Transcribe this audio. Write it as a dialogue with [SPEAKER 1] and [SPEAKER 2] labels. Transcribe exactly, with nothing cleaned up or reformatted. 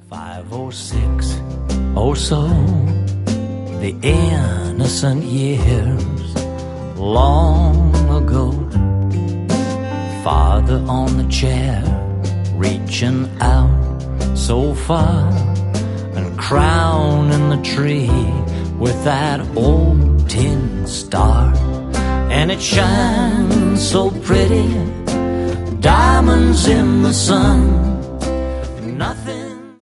[SPEAKER 1] Five or six or so, the innocent years long ago. Father on the chair, reaching out so far, and crowning the tree with that old tin star. And it shines so pretty, diamonds in the sun. Nothing